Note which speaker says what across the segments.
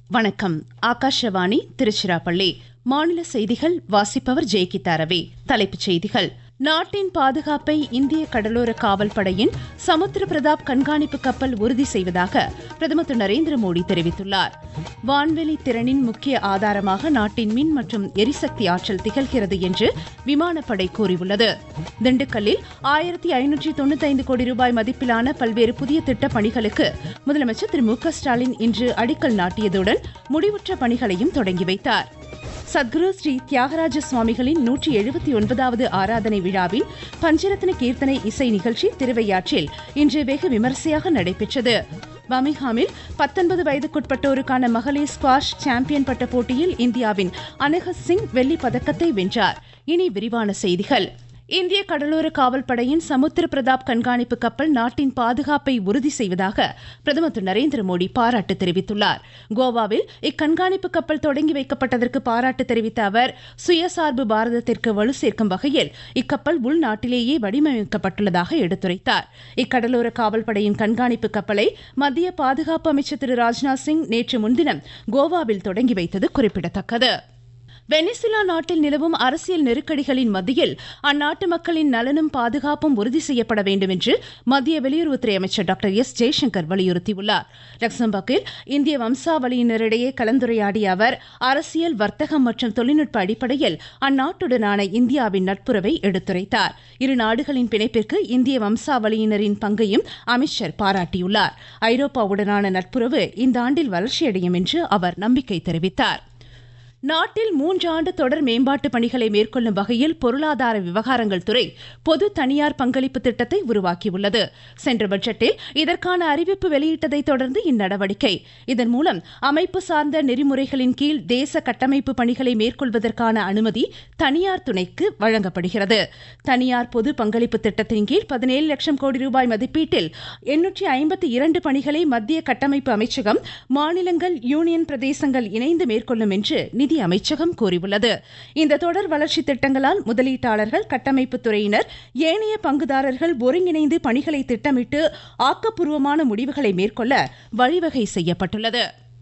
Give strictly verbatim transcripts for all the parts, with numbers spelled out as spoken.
Speaker 1: வணக்கம். ஆகாஷவாணி திருச்சிராப்பள்ளி. மாநில செய்திகள் வாசிப்பவர் ஜெயகிதா ரவி. தலைப்புச் செய்திகள். நாட்டின் பாதுகாப்பை இந்திய கடலோர காவல் படையின் சமுத்திர பிரதாப் கண்காணிப்பு கப்பல் உறுதி செய்வதாக பிரதமர் திரு நரேந்திர மோடி தெரிவித்துள்ளார். வான்வெளி திறனின் முக்கிய ஆதாரமாக நாட்டின் மின் மற்றும் எரிசக்தி ஆற்றல் திகழ்கிறது என்று விமானப்படை கூறியுள்ளது. திண்டுக்கல்லில் ஆயிரத்தி ஐநூற்றி தொண்ணூத்தி ஐந்து கோடி ரூபாய் மதிப்பிலான பல்வேறு புதிய திட்டப் பணிகளுக்கு முதலமைச்சர் திரு மு க ஸ்டாலின் இன்று அடிக்கல் நாட்டியதுடன் முடிவுற்ற பணிகளையும் தொடங்கி வைத்தார். சத்குரு ஸ்ரீ தியாகராஜ சுவாமிகளின் நூற்றி எழுபத்தி ஒன்பதாவது ஆராதனை விழாவின் பஞ்சரத்ன கீர்த்தனை இசை நிகழ்ச்சி திருவையாற்றில் இன்று வெகு விமரிசையாக நடைபெற்றது. பர்மிங்ஹாமில் பத்தொன்பது வயதுக்குட்பட்டோருக்கான மகளிர் ஸ்குவாஷ் சாம்பியன் பட்ட போட்டியில் இந்தியாவின் அனகத் சிங் வெள்ளிப் பதக்கத்தை வென்றார். இனி விரிவான செய்திகள். இந்திய கடலோர காவல் படையின் சமுத்திர பிரதாப் கண்காணிப்பு கப்பல் நாட்டின் பாதுகாப்பை உறுதி செய்வதாக பிரதமர் திரு நரேந்திர மோடி பாராட்டு தெரிவித்துள்ளார். கோவாவில் இக்கண்காணிப்பு கப்பல் தொடங்கி வைக்கப்பட்டதற்கு பாராட்டு தெரிவித்த அவர், சுயசார்பு பாரதத்திற்கு வலு சேர்க்கும் வகையில் இக்கப்பல் உள்நாட்டிலேயே வடிவமைக்கப்பட்டுள்ளதாக எடுத்துரைத்தார். இக்கடலோர காவல் படையின் கண்காணிப்பு கப்பலை மத்திய பாதுகாப்பு அமைச்சர் திரு ராஜ்நாத் சிங் நேற்று முன்தினம் கோவாவில் தொடங்கி வைத்தது குறிப்பிடத்தக்கது. வெனிசுலா நாட்டில் நிலவும் அரசியல் நெருக்கடிகளின் மத்தியில் அந்நாட்டு மக்களின் நலனும் பாதுகாப்பும் உறுதி செய்யப்பட வேண்டும் என்று மத்திய வெளியுறவுத்துறை அமைச்சர் டாக்டர் எஸ் ஜெய்சங்கர் வலியுறுத்தியுள்ளார். லக்சம்பர்கில் இந்திய வம்சாவளியினரிடையே கலந்துரையாடிய அவர், அரசியல், வர்த்தகம் மற்றும் தொழில்நுட்ப அடிப்படையில் அந்நாட்டுடனான இந்தியாவின் நட்புறவை எடுத்துரைத்தார். இரு நாடுகளின் பிணைப்பிற்கு இந்திய வம்சாவளியினரின் பங்கையும் அமைச்சர் பாராட்டியுள்ளார். ஐரோப்பாவுடனான நட்புறவு இந்த ஆண்டில் வளர்ச்சியடையும் என்று அவர் நம்பிக்கை தெரிவித்தார். நாட்டில் மூன்றாண்டு தொடர் மேம்பாட்டு பணிகளை மேற்கொள்ளும் வகையில் பொருளாதார விவகாரங்கள் துறை பொது தனியார் பங்களிப்பு திட்டத்தை உருவாக்கியுள்ளது. சென்ற பட்ஜெட்டில் இதற்கான அறிவிப்பு வெளியிட்டதை தொடர்ந்து இந்நடவடிக்கை. இதன் மூலம் அமைப்பு சார்ந்த நெறிமுறைகளின் கீழ் தேச கட்டமைப்பு பணிகளை மேற்கொள்வதற்கான அனுமதி தனியார் துணைக்கு வழங்கப்படுகிறது. தனியார் பொது பங்களிப்பு திட்டத்தின் கீழ் பதினேழு லட்சம் கோடி ரூபாய் மதிப்பீட்டில் எண்ணூற்றி ஐம்பத்தி இரண்டு பணிகளை மத்திய கட்டமைப்பு அமைச்சகம், மாநிலங்கள், யூனியன் பிரதேசங்கள் இணைந்து மேற்கொள்ளும் என்று நிதி அமைச்சகம் கூறியுள்ளது. இந்த தொடர் வளர்ச்சி திட்டங்களால் முதலீட்டாளர்கள், கட்டமைப்பு துறையினர், ஏனைய பங்குதாரர்கள் ஒருங்கிணைந்து பணிகளை திட்டமிட்டு ஆக்கப்பூர்வமான முடிவுகளை மேற்கொள்ள வழிவகை செய்யப்பட்டுள்ளது.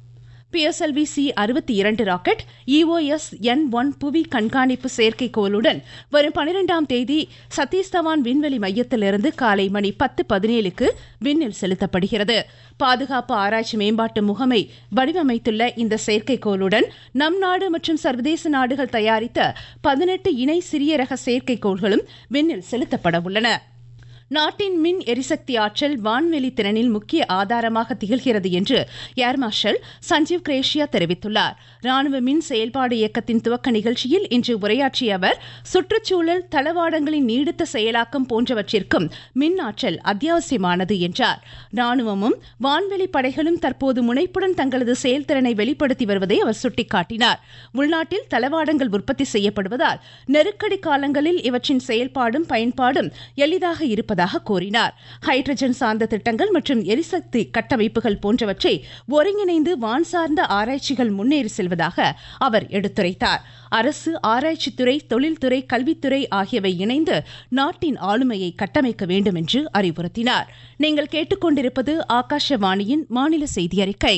Speaker 1: P S L V C அறுபத்தி இரண்டு rocket E O S N one புவி கண்காணிப்பு செயற்கைக்கோளுடன் வரும் பனிரெண்டாம் தேதி சதீஷ் தவான் விண்வெளி மையத்திலிருந்து காலை மணி பத்து பதினேழுக்கு விண்ணில் செலுத்தப்படுகிறது. பாதுகாப்பு ஆராய்ச்சி மேம்பாட்டு முகமை வடிவமைத்துள்ள இந்த செயற்கைக்கோளுடன் நம் நாடு மற்றும் சர்வதேச நாடுகள் தயாரித்த பதினெட்டு இணை சிறிய ரக செயற்கைக்கோள்களும் விண்ணில் செலுத்தப்பட உள்ளன. நாட்டின் மின் எரிசக்தி ஆற்றல் வான்வெளி திறனில் முக்கிய ஆதாரமாக திகழ்கிறது என்று ஏர் மார்ஷல் சஞ்சீவ் கிரேஷியா தெரிவித்துள்ளார். ராணுவ மின் செயல்பாடு இயக்கத்தின் துவக்க நிகழ்ச்சியில் இன்று உரையாற்றிய அவர், சுற்றுச்சூழல், தளவாடங்களின் நீடித்த செயலாக்கம் போன்றவற்றிற்கும் மின் ஆற்றல் அத்தியாவசியமானது என்றார். ராணுவமும் வான்வெளி படைகளும் தற்போது முனைப்புடன் தங்களது செயல்திறனை வெளிப்படுத்தி வருவதை அவர் சுட்டிக்காட்டினார். உள்நாட்டில் தளவாடங்கள் உற்பத்தி செய்யப்படுவதால் நெருக்கடி காலங்களில் இவற்றின் செயல்பாடும் பயன்பாடும் எளிதாக இருப்பதாக கூறினார். ஹைட்ரஜன் சார்ந்த திட்டங்கள் மற்றும் எரிசக்தி கட்டமைப்புகள் போன்றவற்றை ஒருங்கிணைந்து வான் சார்ந்த ஆராய்ச்சிகள் முன்னேறி செல்வதாக அவர் எடுத்துரைத்தார். அரசு, ஆராய்ச்சித்துறை, தொழில்துறை, கல்வித்துறை ஆகியவை இணைந்து நாட்டின் ஆளுமையை கட்டமைக்க வேண்டும் என்று அறிவுறுத்தினார். நீங்கள் கேட்டுக்கொண்டிருப்பது ஆகாஷவாணியின் மாநில செய்தி அறிக்கை.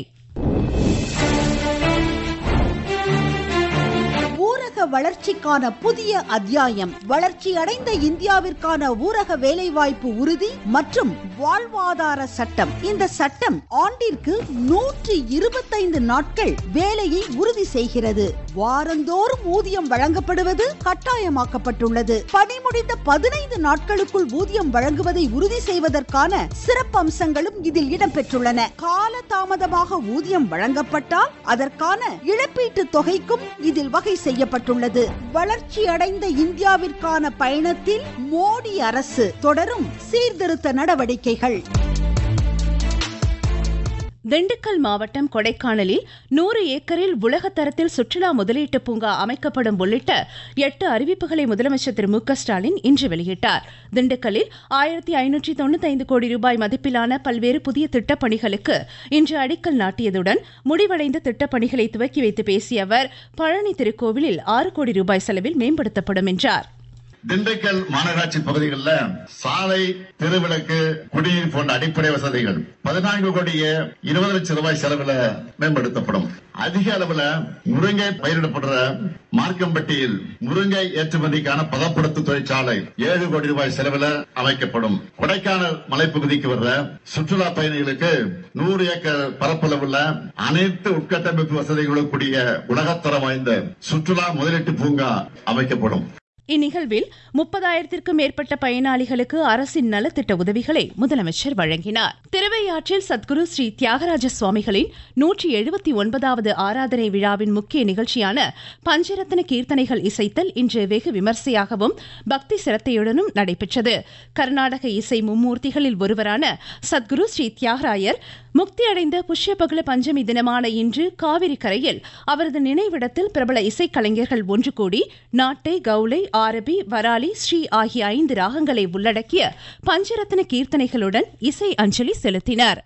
Speaker 2: வளர்ச்சிக்கான புதிய அத்தியாயம். வளர்ச்சி அடைந்த இந்தியாவிற்கான ஊரக வேலைவாய்ப்பு உறுதி மற்றும் வாழ்வாதார சட்டம். இந்த சட்டம் ஆண்டிற்கு நூற்றி இருபத்தைந்து நாட்கள் வேலையை உறுதி செய்கிறது. வாரந்தோறும் ஊதியம் வழங்கப்படுவது கட்டாயமாக்கப்பட்டுள்ளது. பணி முடிந்த பதினைந்து நாட்களுக்குள் ஊதியம் வழங்குவதை உறுதி செய்வதற்கான சிறப்பு அம்சங்களும் இதில் இடம்பெற்றுள்ளன. கால தாமதமாக ஊதியம் வழங்கப்பட்டால் அதற்கான இழப்பீட்டு தொகைக்கும் இதில் வகை செய்யப்பட்டுள்ளது. வளர்ச்சி அடைந்த இந்தியாவிற்கான பயணத்தில் மோடி அரசு தொடரும் சீர்திருத்த நடவடிக்கைகள்.
Speaker 1: திண்டுக்கல் மாவட்டம் கொடைக்கானலில் நூறு ஏக்கரில் உலக தரத்தில் சுற்றுலா முதலீட்டு பூங்கா அமைக்கப்படும் உள்ளிட்ட எட்டு அறிவிப்புகளை முதலமைச்சர் திரு மு க ஸ்டாலின் இன்று வெளியிட்டார். திண்டுக்கல்லில் ஆயிரத்தி ஐநூற்றி தொண்ணூத்தி ஐந்து கோடி ரூபாய் மதிப்பிலான பல்வேறு புதிய திட்டப்பணிகளுக்கு இன்று அடிக்கல் நாட்டியதுடன் முடிவடைந்த திட்டப்பணிகளை துவக்கி வைத்து பேசிய அவர், பழனி திருக்கோவிலில் ஆறு கோடி ரூபாய் செலவில் மேம்படுத்தப்படும் என்றார்.
Speaker 3: திண்டுக்கல் மாநகராட்சி பகுதிகளில் சாலை, தெருவிளக்கு, குடிநீர் போன்ற அடிப்படை வசதிகள் பதினான்கு கோடியே இருபது லட்சம் ரூபாய் செலவில் மேம்படுத்தப்படும். அதிக அளவில் முருங்கை பயிரிடப்படுற மார்க்கம்பட்டியில் முருங்கை ஏற்றுமதிக்கான பதப்படுத்தும் தொழிற்சாலை ஏழு கோடி ரூபாய் செலவில் அமைக்கப்படும். கொடைக்கானல் மலைப்பகுதிக்கு வர்ற சுற்றுலா பயணிகளுக்கு நூறு ஏக்கர் பரப்பளவுள்ள அனைத்து உட்கட்டமைப்பு வசதிகளுடன் கூடிய உலகத்தரம் வாய்ந்த சுற்றுலா முதலீட்டு பூங்கா அமைக்கப்படும்.
Speaker 1: இந்நிகழ்வில் முப்பதாயிரத்திற்கும் மேற்பட்ட பயனாளிகளுக்கு அரசின் நலத்திட்ட உதவிகளை முதலமைச்சர் வழங்கினார். திருவையாற்றில் சத்குரு ஸ்ரீ தியாகராஜ சுவாமிகளின் நூற்றி எழுபத்தி ஒன்பதாவது ஆராதனை விழாவின் முக்கிய நிகழ்ச்சியான பஞ்சரத்ன கீர்த்தனைகள் இசைத்தல் இன்று வெகு விமர்சையாகவும் பக்தி சிரத்தையுடனும் நடைபெற்றது. கர்நாடக இசை மும்மூர்த்திகளில் ஒருவரான சத்குரு ஸ்ரீ தியாகராயர் முக்தி அடைந்த புஷ்யபகுல பஞ்சமி தினமான இன்று காவிரி கரையில் அவரது நினைவிடத்தில் பிரபல இசைக்கலைஞர்கள் ஒன்று கூடி நாட்டை, கவுளை, ஆரபி, வராலி, ஸ்ரீ ஆகிய ஐந்து ராகங்களை உள்ளடக்கிய பஞ்சரத்ன கீர்த்தனைகளுடன் இசை அஞ்சலி செலுத்தினர்.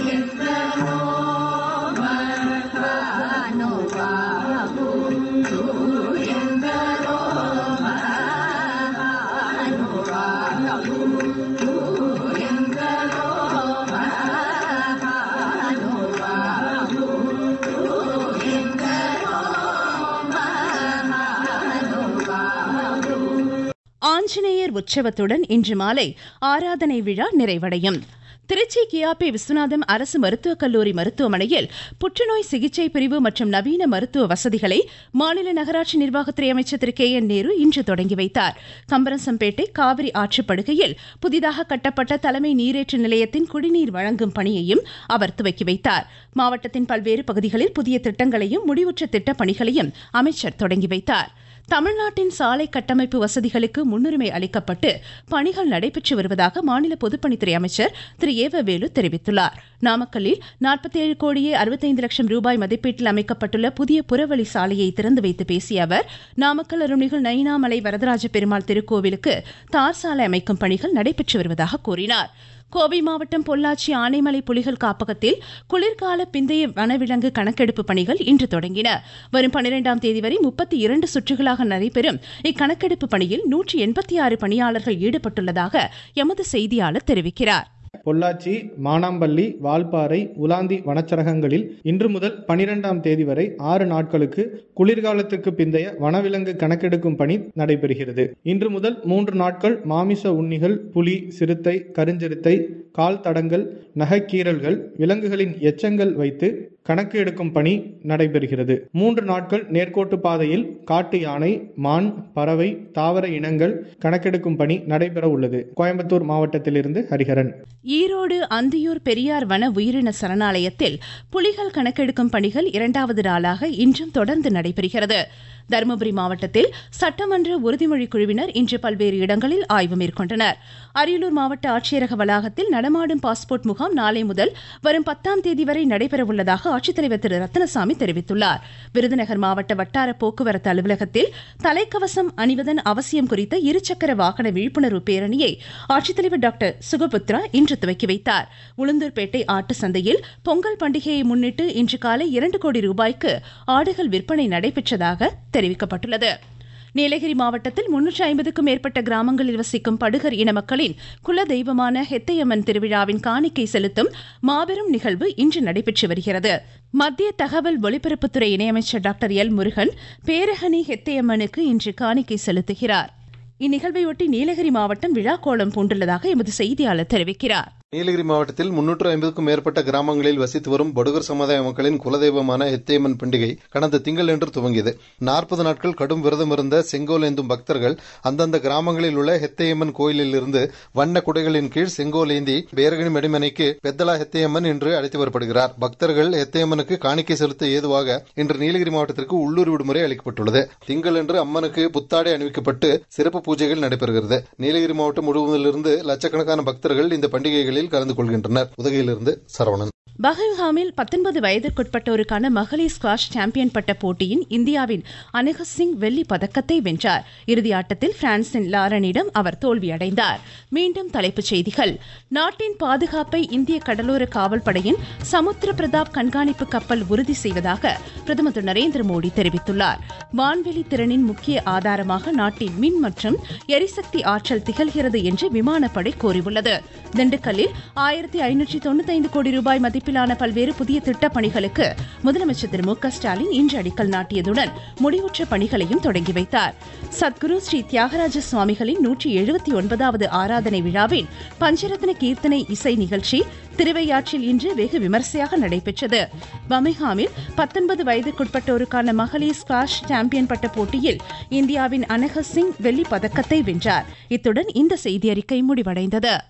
Speaker 1: ஆஞ்சநேயர் உற்சவத்துடன் இன்று மாலை ஆராதனை விழா நிறைவடையும். திருச்சி கியாபி விஸ்வநாதம் அரசு மருத்துவக் கல்லூரி மருத்துவமனையில் புற்றுநோய் சிகிச்சை பிரிவு மற்றும் நவீன மருத்துவ வசதிகளை மாநில நகராட்சி நிர்வாகத்துறை அமைச்சர் திரு கே என் நேரு இன்று தொடங்கி வைத்தார். கம்பரசம்பேட்டை காவிரி ஆற்றுப்படுகையில் புதிதாக கட்டப்பட்ட தலைமை நீரேற்று நிலையத்தின் குடிநீர் வழங்கும் பணியையும் அவர் துவக்கி வைத்தார். மாவட்டத்தின் பல்வேறு பகுதிகளில் புதிய திட்டங்களையும் முடிவுற்ற திட்டப் பணிகளையும் அமைச்சர் தொடங்கி வைத்தார். தமிழ்நாட்டின் சாலை கட்டமைப்பு வசதிகளுக்கு முன்னுரிமை அளிக்கப்பட்டு பணிகள் நடைபெற்று வருவதாக மாநில பொதுப்பணித்துறை அமைச்சர் திரு ஏவ வேலு தெரிவித்துள்ளார். நாமக்கல்லில் நாற்பத்தி ஏழு கோடியே அறுபத்தைந்து லட்சம் ரூபாய் மதிப்பீட்டில் அமைக்கப்பட்டுள்ள புதிய புறவழி சாலையை திறந்து வைத்து பேசிய அவர், நாமக்கல் அருள்மிகு நயினாமலை வரதராஜ பெருமாள் திருக்கோவிலுக்கு தார் சாலை அமைக்கும் பணிகள் நடைபெற்று வருவதாக கூறினார். கோவை மாவட்டம் பொள்ளாச்சி ஆனைமலை புலிகள் காப்பகத்தில் குளிர்கால பிந்தைய வனவிலங்கு கணக்கெடுப்பு பணிகள் இன்று தொடங்கின. வரும் பனிரெண்டாம் தேதி வரை முப்பத்தி இரண்டு சுற்றுகளாக நடைபெறும் இக்கணக்கெடுப்பு பணியில் நூற்றி எண்பத்தி ஆறு பணியாளர்கள் ஈடுபட்டுள்ளதாக எமது செய்தியாளர் தெரிவிக்கிறார்.
Speaker 4: பொள்ளாச்சி, மானாம்பள்ளி, வால்பாறை, உலாந்தி வனச்சரகங்களில் இன்று முதல் பனிரெண்டாம் தேதி வரை ஆறு நாட்களுக்கு குளிர்காலத்துக்கு பிந்தைய வனவிலங்கு கணக்கெடுக்கும் பணி நடைபெறுகிறது. இன்று முதல் மூன்று நாட்கள் மாமிச உண்ணிகள், புலி, சிறுத்தை, கருஞ்சிறுத்தை, கால் தடங்கள், நகைக்கீரல்கள், விலங்குகளின் எச்சங்கள் வைத்து கணக்கு எடுக்கும் பணி நடைபெறுகிறது. மூன்று நாட்கள் நேர்கோட்டு பாதையில் காட்டு யானை, மான், பறவை, தாவர இனங்கள் கணக்கெடுக்கும் பணி நடைபெற உள்ளது. கோயம்புத்தூர் மாவட்டத்திலிருந்து ஹரிஹரன்.
Speaker 1: ஈரோடு அந்தியூர் பெரியார் வன உயிரின சரணாலயத்தில் புலிகள் கணக்கெடுக்கும் பணிகள் இரண்டாவது நாளாக இன்றும் தொடர்ந்து நடைபெறுகிறது. தருமபுரி மாவட்டத்தில் சட்டமன்ற உறுதிமொழி குழுவினர் இன்று பல்வேறு இடங்களில் ஆய்வு மேற்கொண்டனர். அரியலூர் மாவட்ட ஆட்சியரக வளாகத்தில் நடமாடும் பாஸ்போர்ட் முகாம் நாளை முதல் வரும் பத்தாம் தேதி வரை நடைபெறவுள்ளதாக ஆட்சித்தலைவர் திரு ரத்னசாமி தெரிவித்துள்ளார். விருதுநகர் மாவட்ட வட்டார போக்குவரத்து அலுவலகத்தில் தலைக்கவசம் அணிவதன் அவசியம் குறித்த இருசக்கர வாகன விழிப்புணர்வு பேரணியை ஆட்சித்தலைவர் டாக்டர் சுகபுத்ரா இன்று துவக்கி வைத்தார். உளுந்தூர்பேட்டை ஆட்டு சந்தையில் பொங்கல் பண்டிகையை முன்னிட்டு இன்று காலை இரண்டு கோடி ரூபாய்க்கு ஆடுகள் விற்பனை நடைபெற்றதாக தெரிவிக்கப்பட்டுள்ளது. நீலகிரி மாவட்டத்தில் முன்னூற்றி ஐம்பதுக்கும் மேற்பட்ட கிராமங்களில் வசிக்கும் படுகர் இன மக்களின் குல தெய்வமான ஹெத்தையம்மன் திருவிழாவின் காணிக்கை செலுத்தும் மாபெரும் நிகழ்வு இன்று நடைபெற்று வருகிறது. மத்திய தகவல் ஒலிபரப்புத்துறை இணையமைச்சர் டாக்டர் எல் முருகன் பேரகனி ஹெத்தையம்மனுக்கு இன்று காணிக்கை செலுத்துகிறார். இந்நிகழ்வையொட்டி நீலகிரி மாவட்டம் விழாக்கோலம் பூண்டுள்ளதாக எமது செய்தியாளர் தெரிவிக்கிறார்.
Speaker 5: நீலகிரி மாவட்டத்தில் முன்னூற்று ஐம்பதுக்கும் மேற்பட்ட கிராமங்களில் வசித்து வரும் படுகர் சமுதாய மக்களின் குலதெய்வமான ஹெத்தையம்மன் பண்டிகை கடந்த திங்களன்று துவங்கியது. நாற்பது நாட்கள் கடும் விரதம் இருந்த செங்கோல் ஏந்தும் பக்தர்கள் அந்தந்த கிராமங்களில் உள்ள ஹெத்தையம்மன் கோயிலில் இருந்து வண்ண குடைகளின் கீழ் செங்கோல் ஏந்தி பேரகனி மெடிமனைக்கு பெத்தலா ஹெத்தையம்மன் என்று அழைத்து வரப்படுகிறார். பக்தர்கள் ஹெத்தையம்மனுக்கு காணிக்கை செலுத்த ஏதுவாக இன்று நீலகிரி மாவட்டத்திற்கு உள்ளூர் விடுமுறை அளிக்கப்பட்டுள்ளது. திங்களன்று அம்மனுக்கு புத்தாடை அணிவிக்கப்பட்டு சிறப்பு பூஜைகள் நடைபெறுகிறது. நீலகிரி மாவட்டம் முழுவதிலிருந்து லட்சக்கணக்கான பக்தர்கள் இந்த பண்டிகைகளில் கலந்து கொள்கின்றனர். உதகையிலிருந்து சரவணன்.
Speaker 1: பஹல்காமில் பத்தொன்பது வயதிற்குட்பட்டோருக்கான மகளிர் ஸ்குவாஷ் சாம்பியன் பட்ட போட்டியின் இந்தியாவின் அனக சிங் வெள்ளி பதக்கத்தை வென்றார். இறுதி ஆட்டத்தில் பிரான்சின் லாரனிடம் அவர் தோல்வியடைந்தார். மீண்டும் தலைப்புச் செய்திகள். நாட்டின் பாதுகாப்பை இந்திய கடலோர காவல் படையின் சமுத்திர பிரதாப் கண்காணிப்பு கப்பல் உறுதி செய்வதாக பிரதமர் திரு நரேந்திர மோடி தெரிவித்துள்ளார். வான்வெளி திறனின் முக்கிய ஆதாரமாக நாட்டின் மின் மற்றும் எரிசக்தி ஆற்றல் திகழ்கிறது என்று விமானப்படை கூறியுள்ளது. திண்டுக்கல்லில் ஆயிரத்தி ஐநூற்றி தொண்ணூத்தி ஐந்து கோடி ரூபாய் மதிப்பிலான பல்வேறு புதிய திட்டப் பணிகளுக்கு முதலமைச்சர் திரு மு க ஸ்டாலின் இன்று அடிக்கல் நாட்டியதுடன் முடிவுற்ற பணிகளையும் தொடங்கி வைத்தார். சத்குரு ஸ்ரீ தியாகராஜ சுவாமிகளின் நூற்றி எழுபத்தி ஒன்பதாவது ஆராதனை விழாவின் பஞ்சரத்ன கீர்த்தனை இசை நிகழ்ச்சி திருவையாற்றில் இன்று வெகு விமர்சையாக நடைபெற்றது. பர்மிங்ஹாமில் பத்தொன்பது வயதுக்குட்பட்டோருக்கான மகளிர் ஸ்குவாஷ் சாம்பியன் பட்ட போட்டியில் இந்தியாவின் அனக சிங் வெள்ளிப் பதக்கத்தை வென்றார். இத்துடன் இந்த செய்தியறிக்கை முடிவடைந்தது.